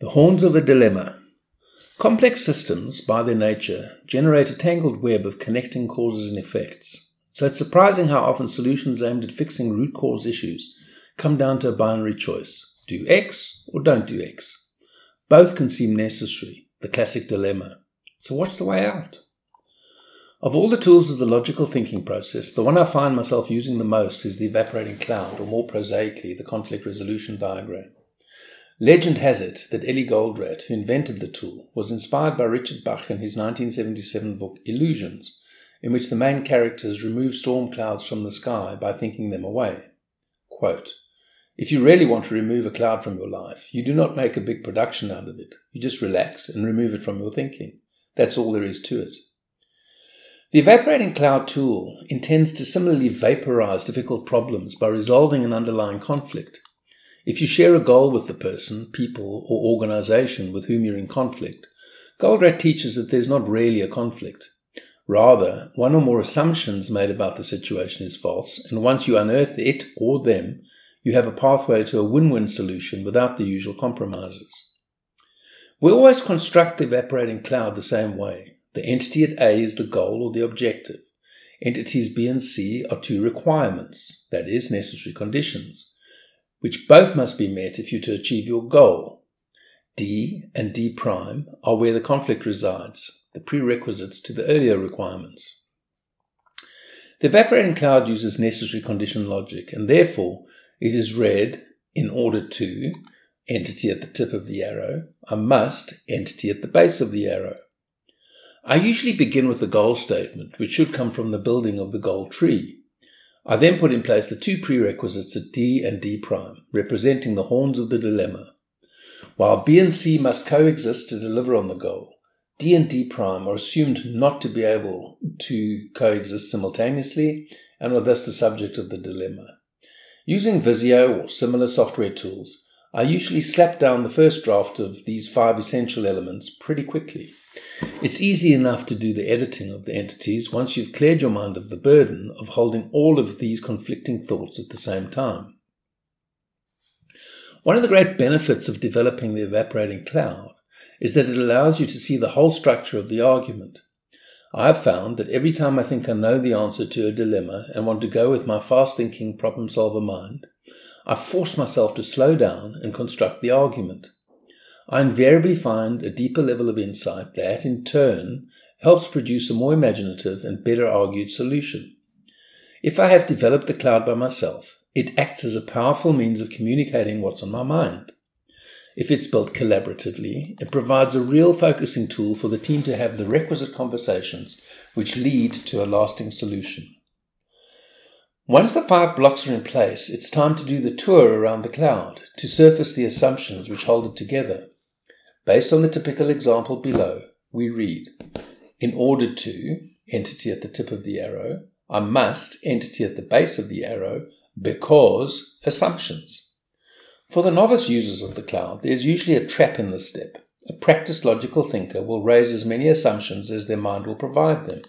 The horns of a dilemma. Complex systems, by their nature, generate a tangled web of connecting causes and effects. So it's surprising how often solutions aimed at fixing root cause issues come down to a binary choice. Do X or don't do X. Both can seem necessary, the classic dilemma. So what's the way out? Of all the tools of the logical thinking process, the one I find myself using the most is the evaporating cloud, or more prosaically, the conflict resolution diagram. Legend has it that Ellie Goldratt, who invented the tool, was inspired by Richard Bach in his 1977 book Illusions, in which the main characters remove storm clouds from the sky by thinking them away. Quote, "If you really want to remove a cloud from your life, you do not make a big production out of it. You just relax and remove it from your thinking. That's all there is to it." The evaporating cloud tool intends to similarly vaporize difficult problems by resolving an underlying conflict. If you share a goal with the person, people, or organization with whom you're in conflict, Goldratt teaches that there's not really a conflict. Rather, one or more assumptions made about the situation is false, and once you unearth it or them, you have a pathway to a win-win solution without the usual compromises. We always construct the evaporating cloud the same way. The entity at A is the goal or the objective. Entities B and C are two requirements, that is, necessary conditions, which both must be met if you're to achieve your goal. D and D' are where the conflict resides, the prerequisites to the earlier requirements. The evaporating cloud uses necessary condition logic, and therefore it is read in order to entity at the tip of the arrow, a must entity at the base of the arrow. I usually begin with the goal statement, which should come from the building of the goal tree. I then put in place the two prerequisites at D and D', representing the horns of the dilemma. While B and C must coexist to deliver on the goal, D and D' are assumed not to be able to coexist simultaneously and are thus the subject of the dilemma. Using Visio or similar software tools, I usually slap down the first draft of these 5 essential elements pretty quickly. It's easy enough to do the editing of the entities once you've cleared your mind of the burden of holding all of these conflicting thoughts at the same time. One of the great benefits of developing the evaporating cloud is that it allows you to see the whole structure of the argument. I have found that every time I think I know the answer to a dilemma and want to go with my fast-thinking problem-solver mind, I force myself to slow down and construct the argument. I invariably find a deeper level of insight that, in turn, helps produce a more imaginative and better argued solution. If I have developed the cloud by myself, it acts as a powerful means of communicating what's on my mind. If it's built collaboratively, it provides a real focusing tool for the team to have the requisite conversations which lead to a lasting solution. Once the 5 blocks are in place, it's time to do the tour around the cloud to surface the assumptions which hold it together. Based on the typical example below, we read, in order to, entity at the tip of the arrow, I must, entity at the base of the arrow, because, assumptions. For the novice users of the cloud, there's usually a trap in this step. A practiced logical thinker will raise as many assumptions as their mind will provide them.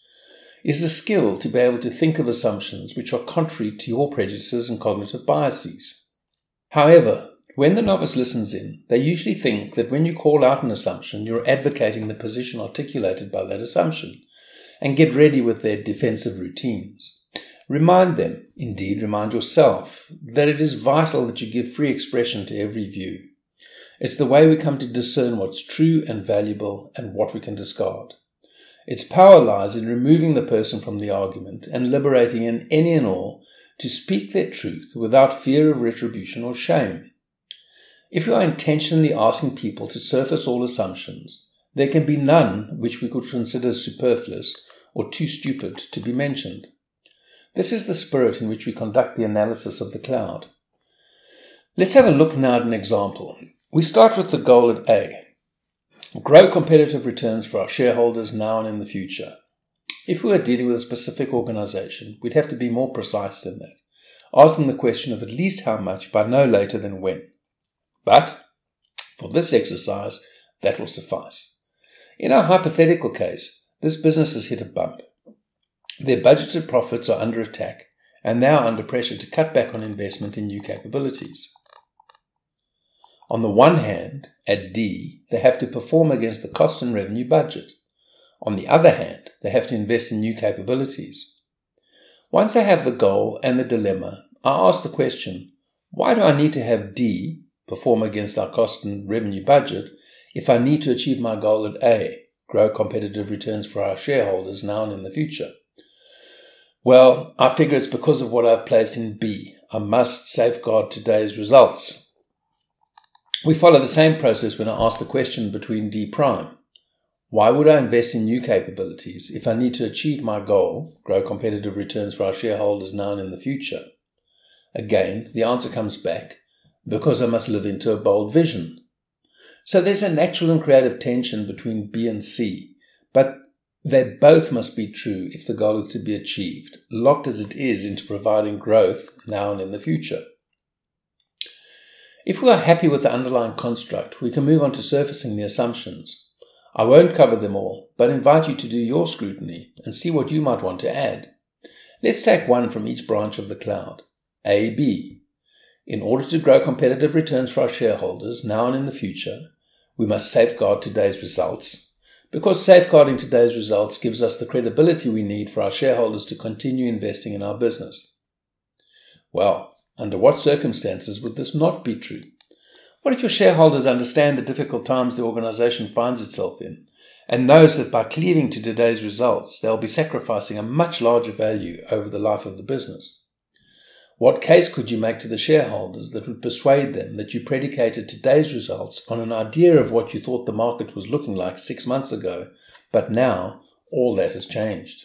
It is a skill to be able to think of assumptions which are contrary to your prejudices and cognitive biases. However, when the novice listens in, they usually think that when you call out an assumption, you're advocating the position articulated by that assumption, and get ready with their defensive routines. Remind them, indeed remind yourself, that it is vital that you give free expression to every view. It's the way we come to discern what's true and valuable and what we can discard. Its power lies in removing the person from the argument and liberating in any and all to speak their truth without fear of retribution or shame. If we are intentionally asking people to surface all assumptions, there can be none which we could consider superfluous or too stupid to be mentioned. This is the spirit in which we conduct the analysis of the cloud. Let's have a look now at an example. We start with the goal at A. Grow competitive returns for our shareholders now and in the future. If we were dealing with a specific organization, we'd have to be more precise than that. Ask them the question of at least how much by no later than when. But, for this exercise, that will suffice. In our hypothetical case, this business has hit a bump. Their budgeted profits are under attack, and they are under pressure to cut back on investment in new capabilities. On the one hand, at D, they have to perform against the cost and revenue budget. On the other hand, they have to invest in new capabilities. Once I have the goal and the dilemma, I ask the question, why do I need to have D perform against our cost and revenue budget if I need to achieve my goal at A, grow competitive returns for our shareholders now and in the future? Well, I figure it's because of what I've placed in B. I must safeguard today's results. We follow the same process when I ask the question between D prime. Why would I invest in new capabilities if I need to achieve my goal, grow competitive returns for our shareholders now and in the future? Again, the answer comes back, because I must live into a bold vision. So there's a natural and creative tension between B and C, but they both must be true if the goal is to be achieved, locked as it is into providing growth now and in the future. If we are happy with the underlying construct, we can move on to surfacing the assumptions. I won't cover them all, but invite you to do your scrutiny and see what you might want to add. Let's take one from each branch of the cloud. A, B. In order to grow competitive returns for our shareholders now and in the future, we must safeguard today's results, because safeguarding today's results gives us the credibility we need for our shareholders to continue investing in our business. Well, under what circumstances would this not be true? What if your shareholders understand the difficult times the organization finds itself in and knows that by cleaving to today's results, they'll be sacrificing a much larger value over the life of the business? What case could you make to the shareholders that would persuade them that you predicated today's results on an idea of what you thought the market was looking like 6 months ago, but now all that has changed?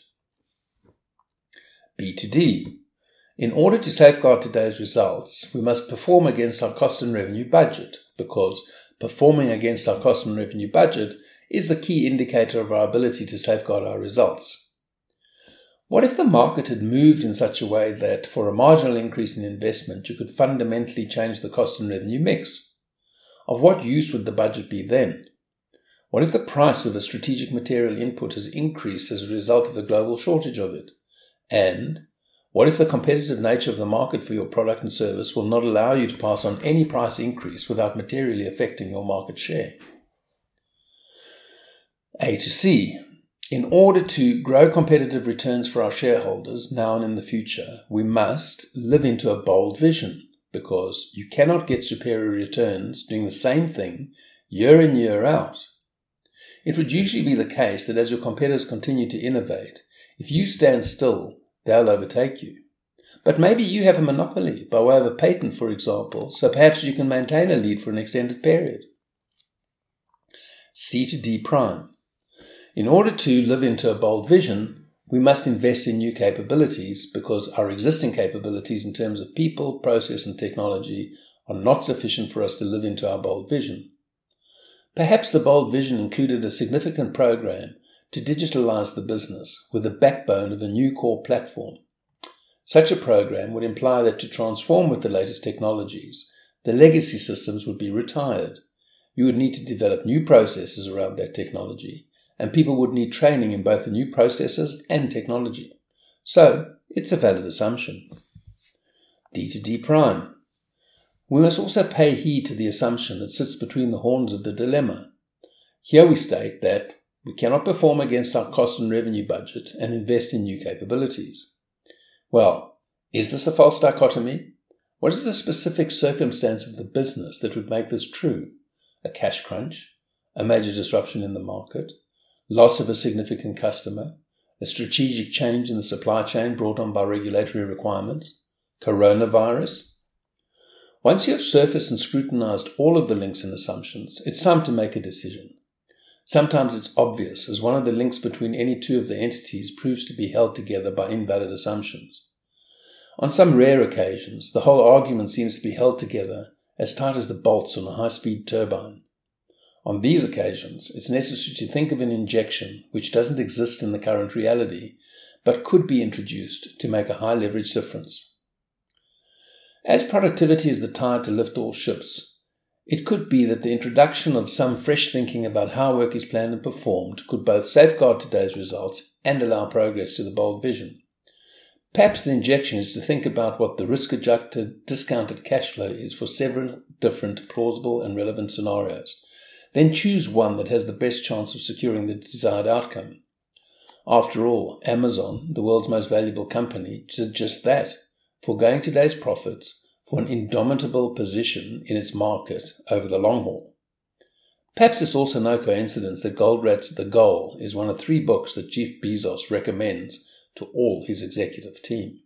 B to D. In order to safeguard today's results, we must perform against our cost and revenue budget, because performing against our cost and revenue budget is the key indicator of our ability to safeguard our results. What if the market had moved in such a way that for a marginal increase in investment you could fundamentally change the cost and revenue mix? Of what use would the budget be then? What if the price of a strategic material input has increased as a result of the global shortage of it? And what if the competitive nature of the market for your product and service will not allow you to pass on any price increase without materially affecting your market share? A to C. In order to grow competitive returns for our shareholders now and in the future, we must live into a bold vision, because you cannot get superior returns doing the same thing year in, year out. It would usually be the case that as your competitors continue to innovate, if you stand still, they'll overtake you. But maybe you have a monopoly by way of a patent, for example, so perhaps you can maintain a lead for an extended period. C to D prime. In order to live into a bold vision, we must invest in new capabilities, because our existing capabilities in terms of people, process and technology are not sufficient for us to live into our bold vision. Perhaps the bold vision included a significant program to digitalize the business with the backbone of a new core platform. Such a program would imply that to transform with the latest technologies, the legacy systems would be retired. You would need to develop new processes around that technology, and people would need training in both the new processes and technology. So, it's a valid assumption. D to D prime. We must also pay heed to the assumption that sits between the horns of the dilemma. Here we state that we cannot perform against our cost and revenue budget and invest in new capabilities. Well, is this a false dichotomy? What is the specific circumstance of the business that would make this true? A cash crunch? A major disruption in the market? Loss of a significant customer? A strategic change in the supply chain brought on by regulatory requirements? Coronavirus? Once you have surfaced and scrutinized all of the links and assumptions, it's time to make a decision. Sometimes it's obvious, as one of the links between any two of the entities proves to be held together by invalid assumptions. On some rare occasions, the whole argument seems to be held together as tight as the bolts on a high-speed turbine. On these occasions, it's necessary to think of an injection which doesn't exist in the current reality, but could be introduced to make a high-leverage difference. As productivity is the tide to lift all ships, it could be that the introduction of some fresh thinking about how work is planned and performed could both safeguard today's results and allow progress to the bold vision. Perhaps the injection is to think about what the risk-adjusted discounted cash flow is for several different plausible and relevant scenarios. Then choose one that has the best chance of securing the desired outcome. After all, Amazon, the world's most valuable company, did just that, foregoing today's profits for an indomitable position in its market over the long haul. Perhaps it's also no coincidence that Goldratt's The Goal is one of 3 books that Jeff Bezos recommends to all his executive team.